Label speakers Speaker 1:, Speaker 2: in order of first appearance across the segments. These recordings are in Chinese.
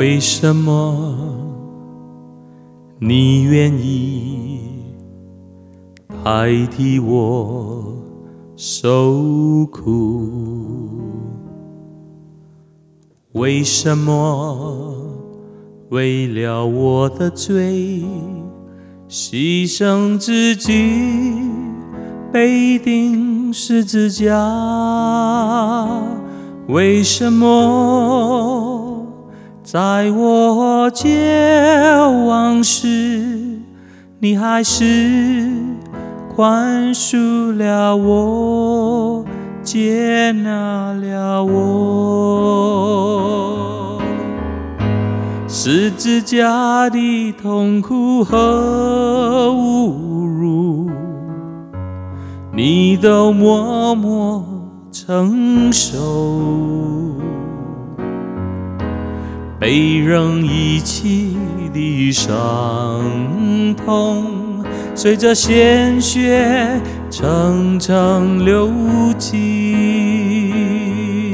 Speaker 1: 为什么你愿意代替我受苦？为什么为了我的罪牺牲自己，背钉十字架？为什么在我绝望时，你还是宽恕了我，接纳了我？十字架的痛苦和侮辱，你都默默承受。被人遗弃的伤痛，随着鲜血层层流尽。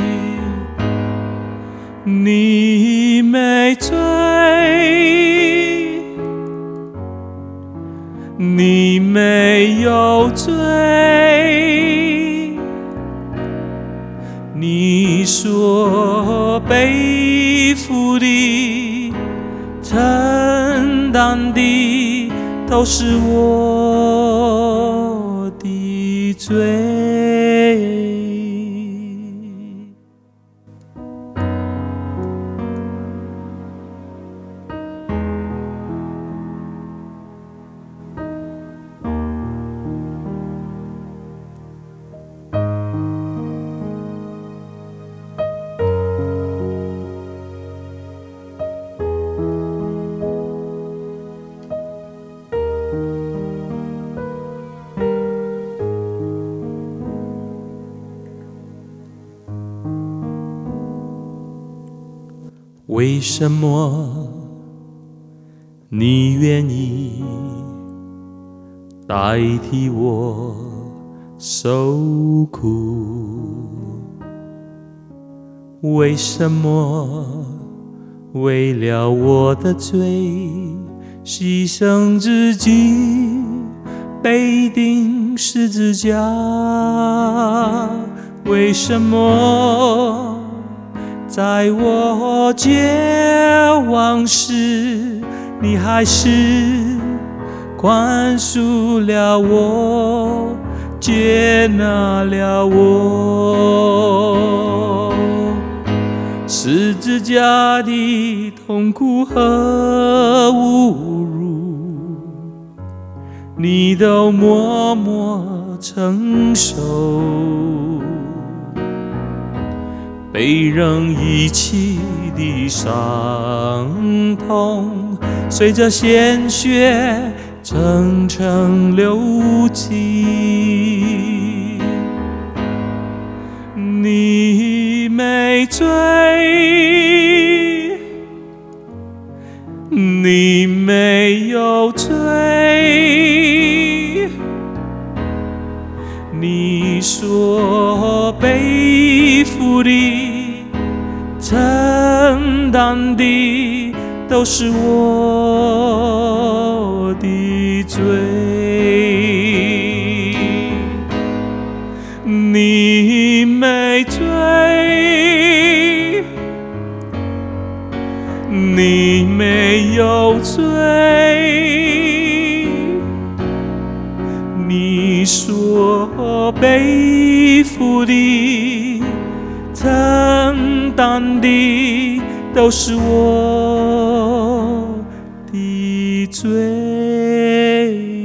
Speaker 1: 你没罪，你没有罪，你所背负的、承担的，都是我的罪。为什么你愿意代替我受苦？为什么为了我的罪牺牲自己，背钉十字架？为什么在我绝望时，你还是宽恕了我，接纳了我？十字架的痛苦和侮辱，你都默默承受。被人遗弃的伤痛，随着鲜血层层流尽。你没罪，你没有罪，你所背负的、承担的，都是我的罪。你没罪，你没有罪，你所背负的、承担的，都是我的罪。